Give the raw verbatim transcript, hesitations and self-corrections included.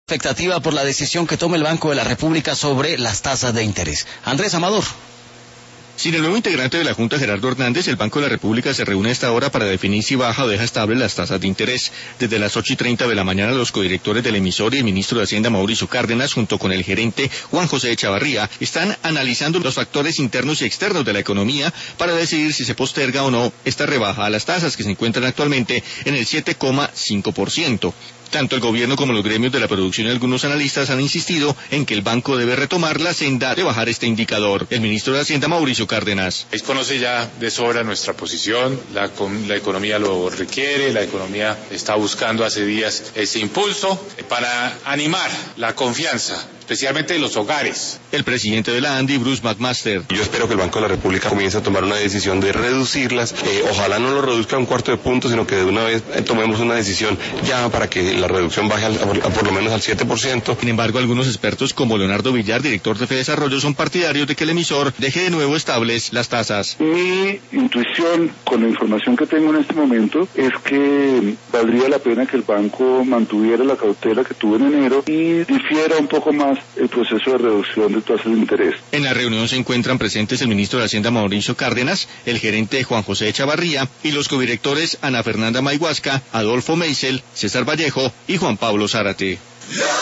Expectativa por la decisión que tome el Banco de la República sobre las tasas de interés. Andrés Amador. Sin el nuevo integrante de la Junta, Gerardo Hernández, el Banco de la República se reúne a esta hora para definir si baja o deja estable las tasas de interés. Desde las ocho y treinta de la mañana, los codirectores del emisor y el ministro de Hacienda, Mauricio Cárdenas, junto con el gerente Juan José Echavarría, están analizando los factores internos y externos de la economía para decidir si se posterga o no esta rebaja a las tasas que se encuentran actualmente en el siete coma cinco por ciento. Tanto el gobierno como los gremios de la producción y algunos analistas han insistido en que el banco debe retomar la senda de bajar este indicador. El ministro de Hacienda, Mauricio Cárdenas. El país conoce ya de sobra nuestra posición, la, la economía lo requiere, la economía está buscando hace días ese impulso para animar la confianza, especialmente en los hogares. El presidente de la ANDI, Bruce McMaster. Yo espero que el Banco de la República comience a tomar una decisión de reducirlas, eh, ojalá no lo reduzca a un cuarto de punto, sino que de una vez eh, tomemos una decisión ya para que la reducción baje al, a, a por lo menos al siete por ciento. Sin embargo, algunos expertos como Leonardo Villar, director de Fedesarrollo, son partidarios de que el emisor deje de nuevo estables las tasas. Mi intuición, con la información que tengo en este momento, es que valdría la pena que el banco mantuviera la cautela que tuvo en enero y difiera un poco más el proceso de reducción de tasas de interés. En la reunión se encuentran presentes el ministro de Hacienda, Mauricio Cárdenas, el gerente Juan José Echavarría y los codirectores Ana Fernanda Mayhuasca, Adolfo Meisel, César Vallejo y Juan Pablo Zárate.